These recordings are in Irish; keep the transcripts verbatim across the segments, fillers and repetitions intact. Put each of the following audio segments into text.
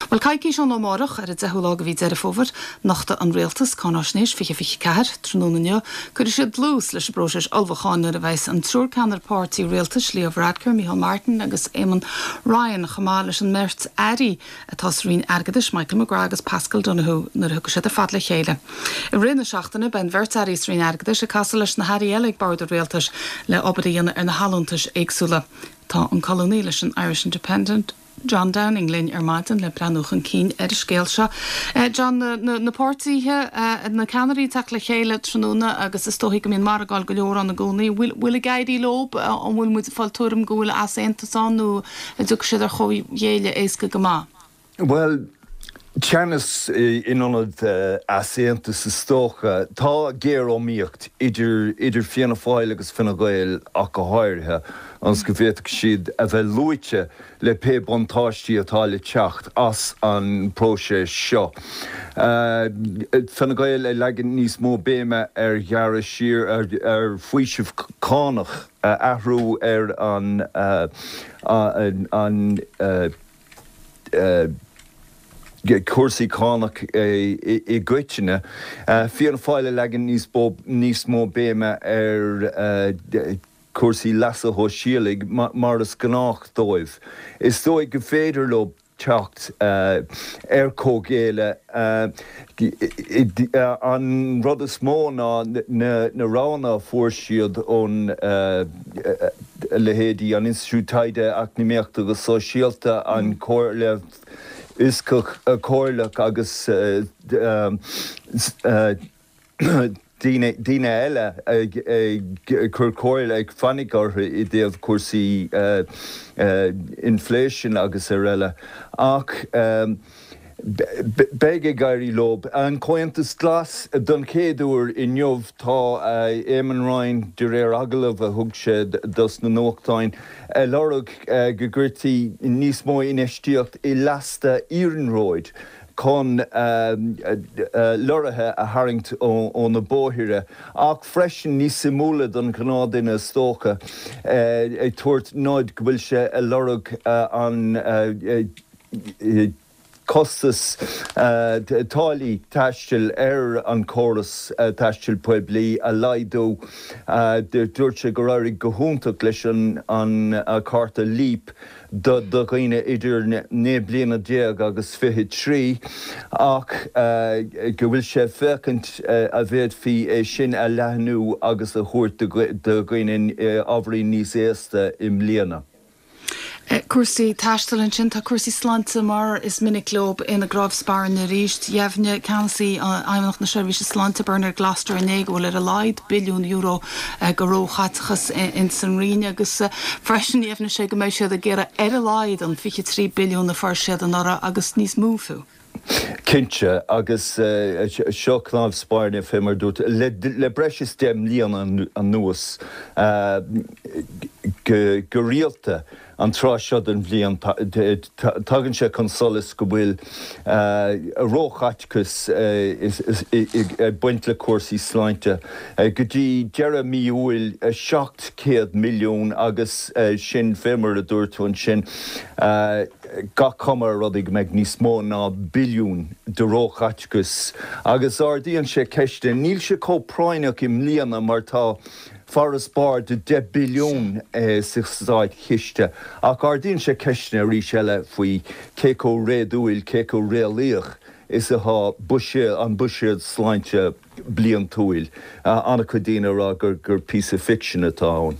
Well caici an ómárach ar a dehulág bhí ar a fóbhar nachta an réaltas cánáisnéis fiche fiche ceair trónanne chuir sé blús leis bróis albhacháin ar a bheits an trúr canar pártí réaltas Leo Varadkar, Michael Martin agus Éamon Ryan chamá leis an mert airí atá rín airgadis Michael McGrath agus Pascal Donoghue nar thugus sé a fad le chéile. I rinne seachtainna ben bhirt airí rín airgadis a casal leis na hairí eile ag bard réaltas le obaíana ar na halúntas éagsúla. Tá an colóní leis an Irish Independent John Downing linn ar maidin le breanúchan cín ar a scéal seo. John, na pártíthe na Canarí tak le chéile tróna agus is tóigh go míon margáil go leor an na gcónaí. Bhfuil a gaiidí lob an bhfuil muid fáil túm gúil as éantaánú a dúg siad ar chó dhéile éasca go má? Well, Channis in onad aséanta sa stócha, tá géir ó míocht idir idir fianna fáil agus finna gail ach go háirithe ans go bhéadach siad a bheith luite le pe bontáistí atá le teacht as an próséis seo. Finna gail é legan níos mó béime ar ghearra siar ar faoisimh cánach athrú ar an an cuasaí cánach i gcuiteanna. Fianna fáile legan níos mó béime ar cuasaí leasa ó síalaigh mar is gnách dóibh. Is dóigh go féidir lob teacht ar cógéile an rud is mó ná na rána fuair siad ón lehéadí an institútaide académiachta agus sóisialta an cóirle is cóirlach agus Díine eile chur cóil ag fannig ortha i dtéobh cuasaí inflation agus ar eile. Ach beige gairí lob an comhaontas glas don céadúir i neomh tá Éamon Ryan de réir agalamh a thug sé dos na nóachtáin lorug go gcuirtí níos mó inistíocht i leasta Iarnróid chun lorathe a haingt ó na bóthire. Ach freisin níos simúla don gnádaine stócha ag tuairt náid go bhfuil sé a lorug an costas tálaí taistil ar an córas taistil Pueblaí a laidó dúirt sé go raibh go húntaach leis an carta líp do dhaoine idir né bliana déag agus fiche trí ach go bhfuil sé fécant a bhéad fí é sin a leathnú agus a thuairt do dhaoine ábhraí níos éasta im líana. Cuasaí taistil sin tá cuasaí slánta mar is minic lob ina grábh spáir na ríist dheimhne ceansaí aimimnach na seirbhíse slánta burnar Gloucester a néig bhfuil ar a laid billiún euro go róchatachas in san riine agus freisin dheimhne sé go méid siad a ggéire ar a laid an fiche trí billiún na fear siad an ára agus níos múfu. Cinse agus seo cnámh spáirne fé mar dút le breis is dem líon an nuas go rialta an trá seod an bblion tagann sé chun solas go bhfuil a róchaitcus buint le cuasaí sláinte. Go dtí deire míúil seacht céad milliún agus sin fémar a dúirtún sin ga cumar rudig meid níos mó ná billiún de róchaitcus. Agus ardíonn sé ceiste níl sé cópráineach im líana mar tá Faras bar de de billiún sichsáid chiiste. Ach ardíonn sé ceisne rí seile faoi céco réadúil céco réalaíoch is a há buise an buisiad sláinte blian túil. Anna chudíine rá gur gur piece of fiction atá ann.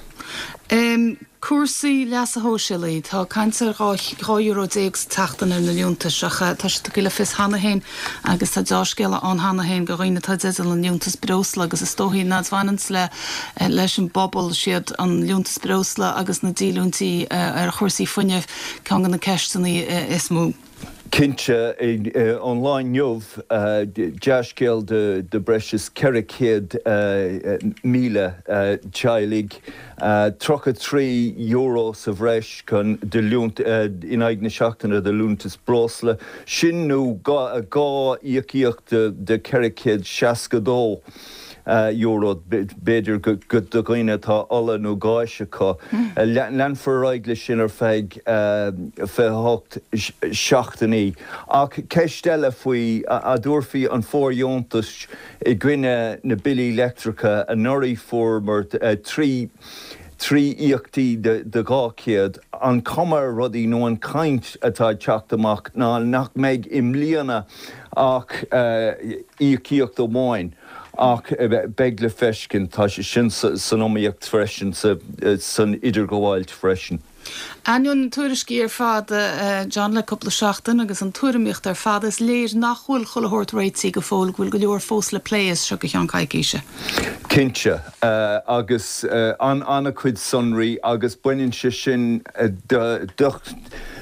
Cuasaí leas a hóisilaí tá caintear dhá euro déag teachtain ar na liúntas tá sé tuile fis hana hain agus tá deáscéile an hana hain go roiine tá déal an liúntas brosla agus is tóí ná bhainans le leis an bobbal siad an liúntas brosla agus na dílúntaí ar chuirsaí fuineh ceangan na ceisteannaí is mú. Cinse online neomh deascéal de breis cericéad míle teigh trocha trí euro sa bhreis chun de lúnt in aig na seachtainna de lúntas brosla. Sin nó gá íochíocht de cericéad seasca dó euro beidir go do gaine tá alla nó gáise có. Lean forráigle sin ar feig fé hocht seachtaí. Ach ceistelle faoi a dúrfií an fórjóntas i gcuine na bilí electrica a norí formar trí trí íochtaí de gácéad an cumar rudaí nó an caint atá teachtamach ná nach méid im líana ach íochíocht ó máin. Ach beg le fescin tá sé sin san omíocht freisin san idir gohailt freisin. Anion tuairiscí ar fada John le coppla seachtain agus an tuairimíocht ar fada is léir nachhfuil chulairt réití go fóil bhfuil go leor fós le pléas seo go tean caiiciise. Cinse agus an anna chuid sunraí agus buinn se sin ducht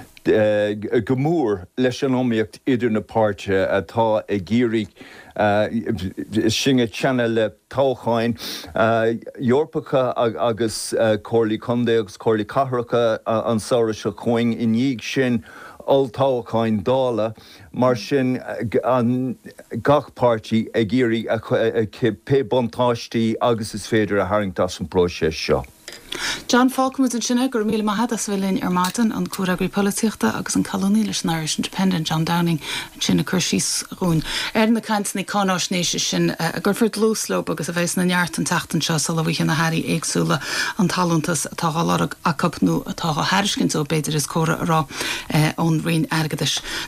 gomór leis an omíocht idir na páirte atá ag géirí singe channel le táchain Eorpacha agus Corlí Condé agus Corlí Cathracha an saoire se chuing in díag sin all táchain dála mar sin an gachpáirtí ag géirí pe bontáistí agus is féidir a haingtas an próises seo. John Falkmouth an sinna gur míle maithadas bhfuilinn ar Martin an cúragri políochta agus an colóní leis an Irish Independent John Downing an sinna chuirsís rún. Er na caintna cánáisnéise sin a gur fir lúslób agus a bheits na neart an tatan seo sa bhíchan na hairí éagsúla an talantas atá gálarach a cupnú atá a hairiscint ó beidir is córa rá ón rion airgadis.